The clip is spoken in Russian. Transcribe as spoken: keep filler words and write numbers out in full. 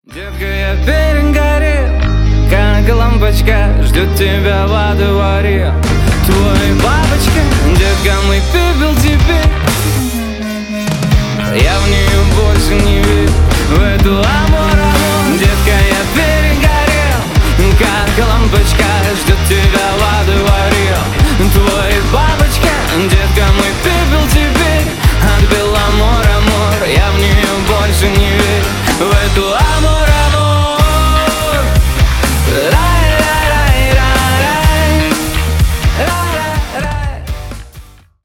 Детка, я перегорел, как лампочка ждет тебя во дворе. Твой бабочка, детка, мой пепел теперь. Я в нее больше не верю, в эту лампочку.